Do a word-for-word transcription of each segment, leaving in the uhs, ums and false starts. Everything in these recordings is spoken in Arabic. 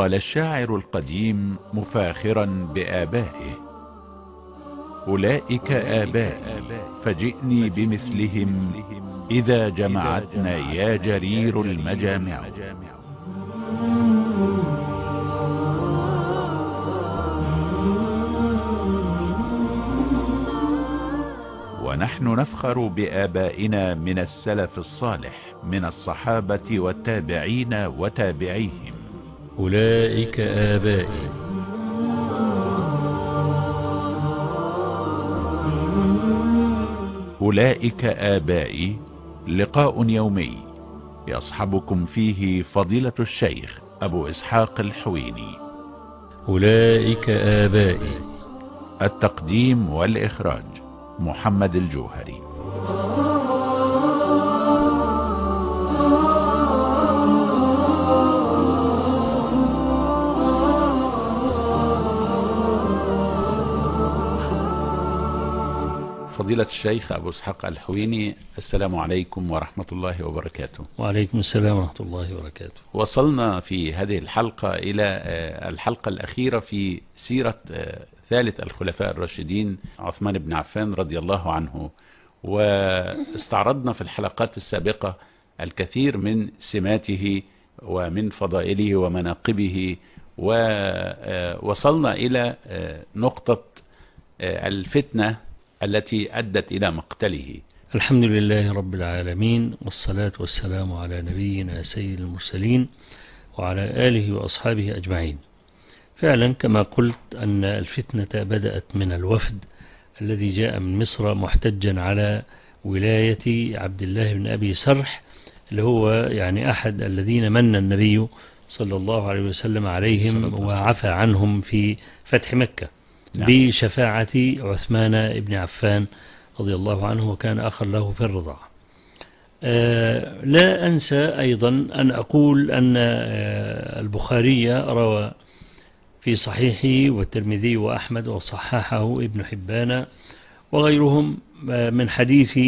قال الشاعر القديم مفاخرا بآبائه: أولئك آبائي فجئني بمثلهم إذا جمعتنا يا جرير المجامع. ونحن نفخر بآبائنا من السلف الصالح من الصحابة والتابعين وتابعيهم. أولئك آبائي. أولئك آبائي لقاء يومي يصحبكم فيه فضيلة الشيخ أبو إسحاق الحويني. أولئك آبائي. التقديم والإخراج محمد الجوهري. فضيلة الشيخ أبو إسحاق الحويني، السلام عليكم ورحمة الله وبركاته. وعليكم السلام ورحمة الله وبركاته. وصلنا في هذه الحلقة إلى الحلقة الأخيرة في سيرة ثالث الخلفاء الراشدين عثمان بن عفان رضي الله عنه، واستعرضنا في الحلقات السابقة الكثير من سماته ومن فضائله ومناقبه، ووصلنا إلى نقطة الفتنة التي أدت إلى مقتله. الحمد لله رب العالمين، والصلاة والسلام على نبينا سيد المرسلين وعلى آله وأصحابه أجمعين. فعلا كما قلت أن الفتنة بدأت من الوفد الذي جاء من مصر محتجا على ولاية عبد الله بن أبي سرح، اللي هو يعني أحد الذين من النبي صلى الله عليه وسلم عليهم وعفى عنهم في فتح مكة. نعم. بشفاعة عثمان بن عفان رضي الله عنه، وكان أخا له في الرضاعة. آه لا أنسى أيضا أن أقول أن آه البخاري روى في صحيحه والترمذي وأحمد وصححه ابن حبان وغيرهم آه من حديث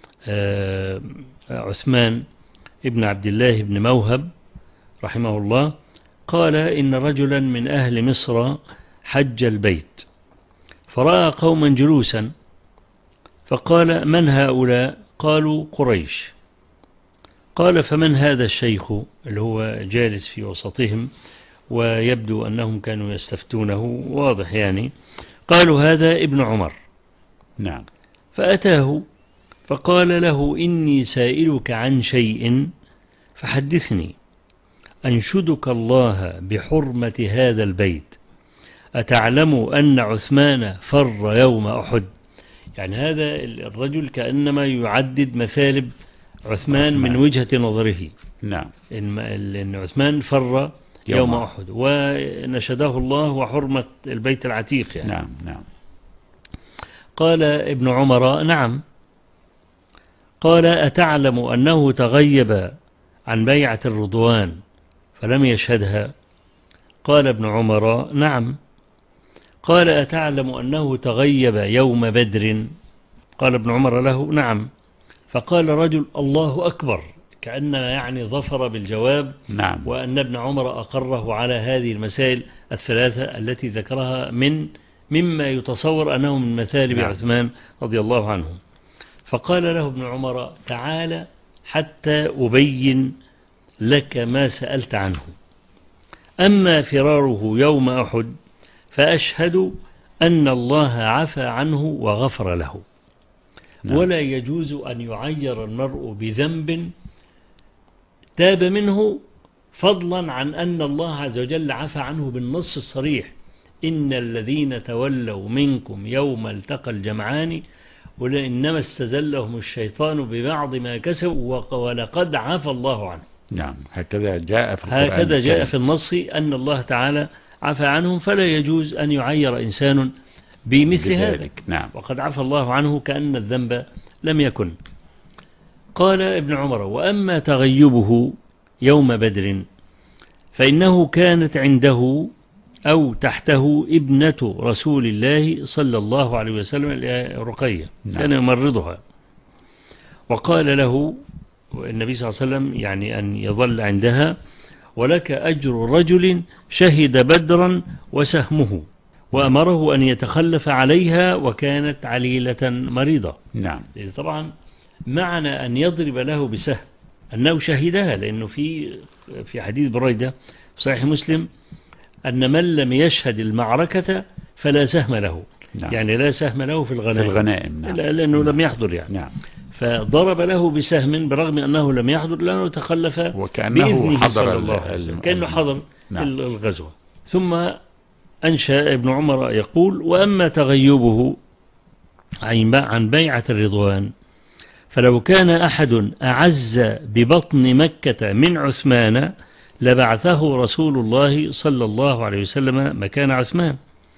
آه عثمان ابن عبد الله بن موهب رحمه الله، قال إن رجلا من أهل مصر حج البيت فرأى قوما جلوسا فقال: من هؤلاء؟ قالوا: قريش. قال: فمن هذا الشيخ اللي هو جالس في وسطهم ويبدو أنهم كانوا يستفتونه، واضح يعني. قالوا: هذا ابن عمر. نعم. فأتاه فقال له: إني سائلك عن شيء فحدثني. أنشدك الله بحرمة هذا البيت، أتعلم أن عثمان فر يوم أحد؟ يعني هذا الرجل كأنما يعدد مثالب عثمان, عثمان من وجهة نظره. نعم. إن عثمان فر يوم, يوم أحد، ونشده الله وحرمة البيت العتيق يعني. نعم نعم. قال ابن عمر: نعم. قال: أتعلم أنه تغيب عن بيعة الرضوان فلم يشهدها؟ قال ابن عمر: نعم. قال: أتعلم أنه تغيب يوم بدر؟ قال ابن عمر له: نعم. فقال رجل: الله أكبر، كأن يعني ظفر بالجواب. نعم. وأن ابن عمر أقره على هذه المسائل الثلاثة التي ذكرها من مما يتصور أنه من مثالب نعم. عثمان رضي الله عنه. فقال له ابن عمر: تعال حتى أبين لك ما سألت عنه. أما فراره يوم أحد فأشهد أن الله عفى عنه وغفر له. نعم. ولا يجوز أن يعير المرء بذنب تاب منه، فضلا عن أن الله عز وجل عفى عنه بالنص الصريح: إن الذين تولوا منكم يوم التقى الجمعان ولإنما استزلهم الشيطان ببعض ما كسبوا ولقد عفى الله عنه. نعم. هكذا جاء في القرآن. هكذا جاء في النص أن الله تعالى عفى عنهم، فلا يجوز أن يعير إنسان بمثل هذا. نعم. وقد عفى الله عنه كأن الذنب لم يكن. قال ابن عمر: وأما تغيبه يوم بدر فإنه كانت عنده أو تحته ابنة رسول الله صلى الله عليه وسلم رقية. نعم. كان يمرضها، وقال له النبي صلى الله عليه وسلم يعني أن يظل عندها، ولك أجر رجل شهد بدرا وسهمه، وأمره أن يتخلف عليها وكانت عليلة مريضة. نعم. طبعا معنى أن يضرب له بسهم أنه شهدها، لأنه في في حديث بريدة صحيح مسلم أن من لم يشهد المعركة فلا سهم له. نعم. يعني لا سهم له في الغنائم, في الغنائم. نعم. لأنه نعم. لم يحضر يعني. نعم. فضرب له بسهم برغم أنه لم يحضر لأنه تخلف وكأنه حضر الله عليه وسلم، كأنه حضر نعم. الغزوة. ثم أنشأ ابن عمر يقول: وأما تغيبه عن بيعة الرضوان فلو كان أحد أعز ببطن مكة من عثمان لبعثه رسول الله صلى الله عليه وسلم مكان عثمان.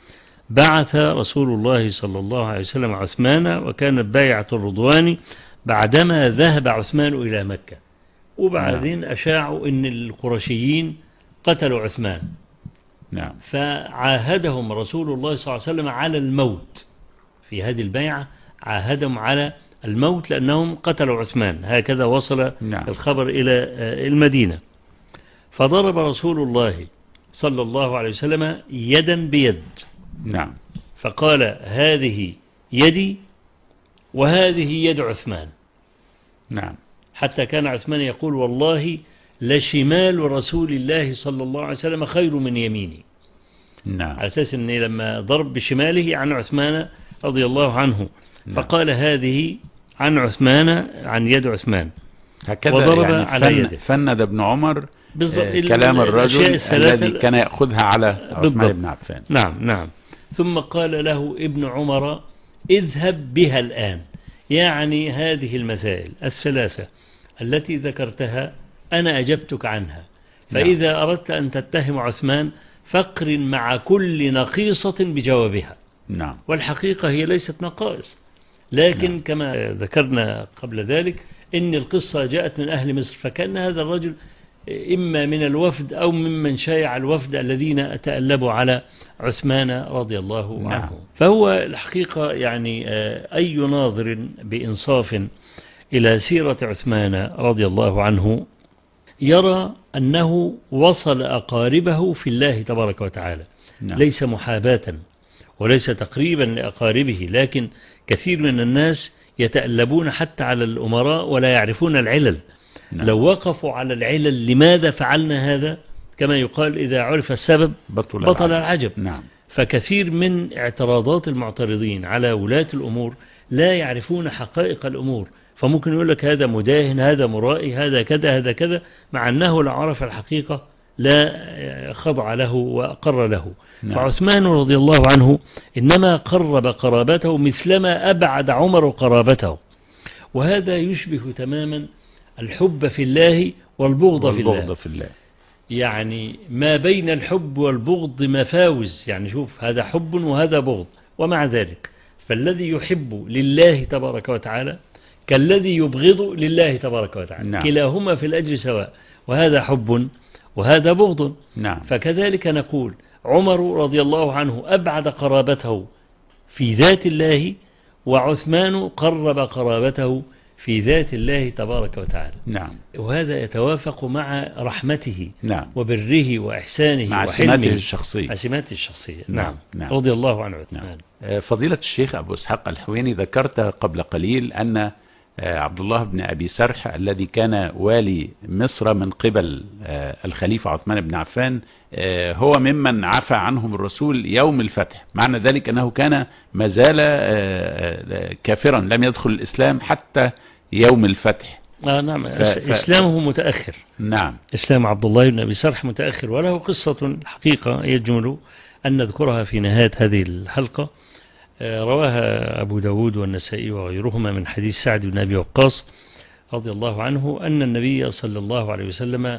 بعث رسول الله صلى الله عليه وسلم عثمان، وكانت بيعة الرضوان بعدما ذهب عثمان إلى مكة. وبعدين أشاعوا أن القرشيين قتلوا عثمان. نعم. فعاهدهم رسول الله صلى الله عليه وسلم على الموت في هذه البيعة، عاهدهم على الموت لأنهم قتلوا عثمان. هكذا وصل نعم. الخبر إلى المدينة. فضرب رسول الله صلى الله عليه وسلم يدا بيد. نعم. فقال: هذه يدي وهذه يد عثمان. نعم. حتى كان عثمان يقول: والله لشمال رسول الله صلى الله عليه وسلم خير من يميني. نعم. على أساس أن لما ضرب بشماله عن عثمان رضي الله عنه. نعم. فقال: هذه عن عثمان، عن يد عثمان. هكذا وضرب يعني على يده. فند ابن عمر آه كلام الرجل الذي كان يأخذها على عثمان بن عفان. نعم نعم. ثم قال له ابن عمر: اذهب بها الآن. يعني هذه المسائل الثلاثة التي ذكرتها أنا أجبتك عنها، فإذا نعم. أردت أن تتهم عثمان فاقرن مع كل نقيصة بجوابها. نعم. والحقيقة هي ليست نقائص، لكن نعم. كما ذكرنا قبل ذلك إن القصة جاءت من أهل مصر، فكان هذا الرجل إما من الوفد أو ممن شايع الوفد الذين تألبوا على عثمان رضي الله عنه. نعم. فهو الحقيقة يعني أي ناظر بإنصاف إلى سيرة عثمان رضي الله عنه يرى أنه وصل أقاربه في الله تبارك وتعالى. نعم. ليس محاباة وليس تقريبا لأقاربه، لكن كثير من الناس يتألبون حتى على الأمراء ولا يعرفون العلل. نعم. لو وقفوا على العلل لماذا فعلنا هذا، كما يقال إذا عرف السبب بطل, بطل العجب, العجب. نعم. فكثير من اعتراضات المعترضين على ولاة الأمور لا يعرفون حقائق الأمور، فممكن يقول لك هذا مداهن، هذا مرائي، هذا كذا، هذا كذا، مع أنه لو عرف الحقيقة لا خضع له وأقر له. نعم. فعثمان رضي الله عنه إنما قرب قرابته مثلما أبعد عمر قرابته، وهذا يشبه تماما الحب في الله والبغض, والبغض في الله. في الله يعني ما بين الحب والبغض مفاوز، يعني شوف هذا حب وهذا بغض، ومع ذلك فالذي يحب لله تبارك وتعالى كالذي يبغض لله تبارك وتعالى. نعم. كلاهما في الأجر سواء، وهذا حب وهذا بغض. نعم. فكذلك نقول عمر رضي الله عنه أبعد قرابته في ذات الله، وعثمان قرب قرابته في ذات الله تبارك وتعالى. نعم. وهذا يتوافق مع رحمته. نعم. وبره وإحسانه مع سماته الشخصية. مع سماته الشخصية. نعم. نعم. نعم. رضي الله عنه عثمان. نعم. فضيلة الشيخ أبو إسحاق الحويني، ذكرت قبل قليل أن عبد الله بن أبي سرح الذي كان والي مصر من قبل الخليفة عثمان بن عفان هو ممن عفى عنهم الرسول يوم الفتح، معنى ذلك أنه كان مازال كافرا لم يدخل الإسلام حتى يوم الفتح. آه نعم. ف... إسلامه متأخر. نعم. إسلام عبد الله بن أبي سرح متأخر، وله قصة الحقيقة يجمل أن نذكرها في نهاية هذه الحلقة. رواها أبو داود والنسائي وغيرهما من حديث سعد بن أبي وقاص رضي الله عنه أن النبي صلى الله عليه وسلم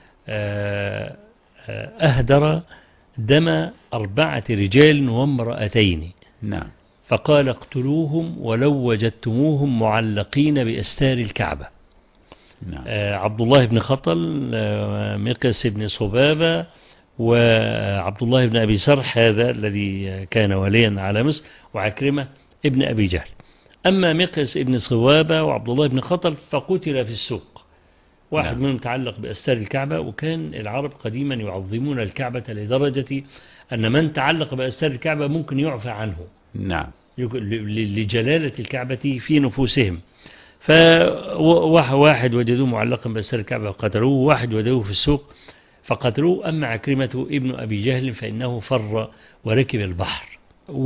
أهدر دم أربعة رجال وامرأتين. نعم. فقال: اقتلوهم ولو وجدتموهم معلقين بأستار الكعبة. نعم. عبد الله بن خطل، مقس بن صبابة، وعبد الله بن أبي سرح هذا الذي كان وليا على مصر، وعكرمة ابن أبي جهل. أما مقس ابن صوابة وعبد الله بن خطل فقتل في السوق، واحد نعم. منهم متعلق بأستار الكعبة، وكان العرب قديما يعظمون الكعبة لدرجة أن من تعلق بأستار الكعبة ممكن يعفى عنه نعم. لجلالة الكعبة في نفوسهم. فواحد وجدوه معلقا بأستار الكعبة فقتلوه، وواحد وجدوه في السوق فقتلوه. أما عكرمة ابن أبي جهل فإنه فر وركب البحر.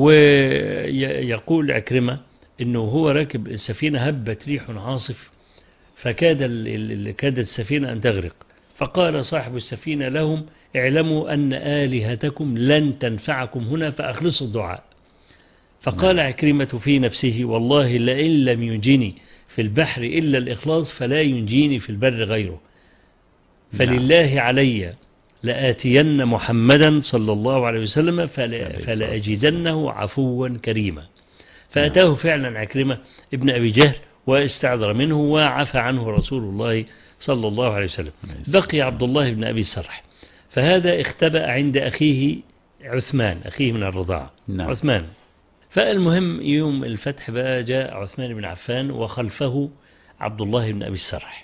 ويقول عكرمة إنه هو راكب السفينة هبت ريح عاصف فكاد كادت السفينة أن تغرق، فقال صاحب السفينة لهم اعلموا أن آلهتكم لن تنفعكم هنا فأخلصوا الدعاء. فقال نعم. عكرمة في نفسه والله لئن لم ينجني في البحر إلا الإخلاص فلا ينجيني في البر غيره، فلله علي لآتين محمدا صلى الله عليه وسلم فلا فلأجدنه عفوا كريما. فأتاه فعلا عكرمة ابن أبي جهل واستعذر منه وعفى عنه رسول الله صلى الله عليه وسلم. بقي عبد الله بن أبي السرح، فهذا اختبأ عند أخيه عثمان أخيه من الرضاعة. نعم. عثمان. فالمهم يوم الفتح بقى جاء عثمان بن عفان وخلفه عبد الله بن أبي السرح.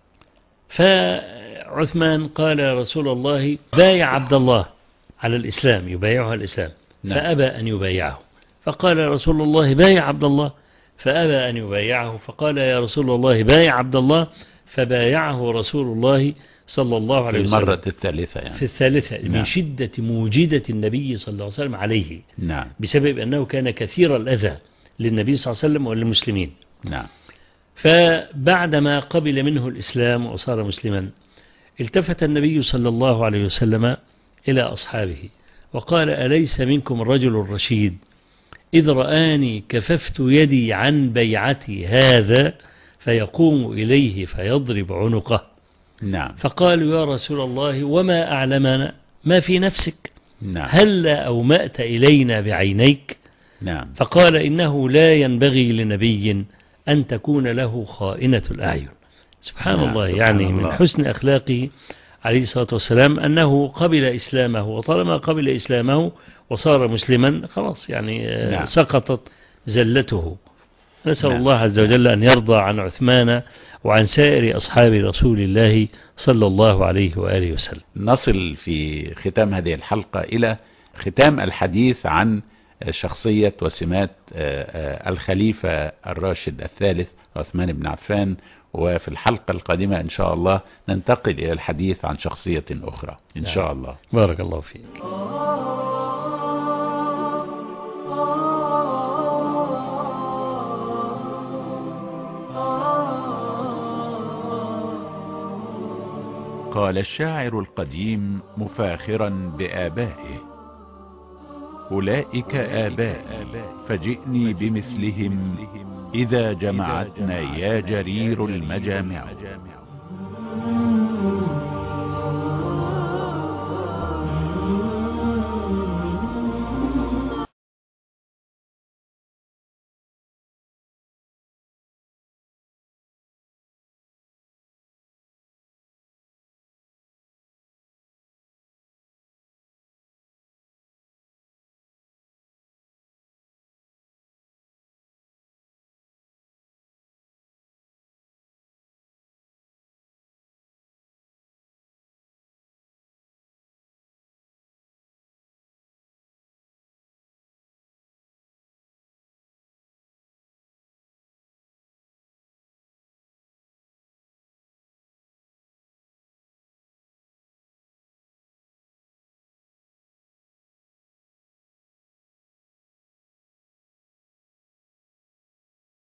فعثمان قال يا رسول الله بايع عبد الله على الإسلام، يبايعه على الإسلام. نعم. فأبى أن يبايعه. فقال يا رسول الله بايع عبد الله، فأبى أن يبايعه. فقال يا رسول الله بايع عبد الله، فبايعه رسول الله صلى الله عليه وسلم في المرة الثالثة يعني. في الثالثة. نعم. من شدة موجدة النبي صلى الله عليه وسلم عليه. نعم. بسبب أنه كان كثير الأذى للنبي صلى الله عليه وسلم وللمسلمين. نعم. فبعدما قبل منه الإسلام وصار مسلما التفت النبي صلى الله عليه وسلم إلى أصحابه وقال أليس منكم رجل رشيد إذ رآني كففت يدي عن بيعتي هذا فيقوم إليه فيضرب عنقه. نعم. فقالوا يا رسول الله وما أعلمنا ما في نفسك؟ نعم. هل أومأت إلينا بعينيك؟ نعم. فقال إنه لا ينبغي لنبي أن تكون له خائنة الأعين. سبحان نعم. الله. سبحان يعني الله. من حسن أخلاقه عليه الصلاة والسلام أنه قبل إسلامه، وطالما قبل إسلامه وصار مسلما خلاص يعني نعم. سقطت زلته. نسأل نعم. الله عز وجل أن يرضى عن عثمان وعن سائر أصحاب رسول الله صلى الله عليه وآله وسلم. نصل في ختام هذه الحلقة إلى ختام الحديث عن شخصية وسمات الخليفة الراشد الثالث عثمان بن عفان، وفي الحلقة القادمة إن شاء الله ننتقل إلى الحديث عن شخصية أخرى إن شاء الله. بارك الله فيك. قال الشاعر القديم مفاخرا بآبائه أولئك آبائي فجئني بمثلهم إذا جمعتنا يا جرير المجامع.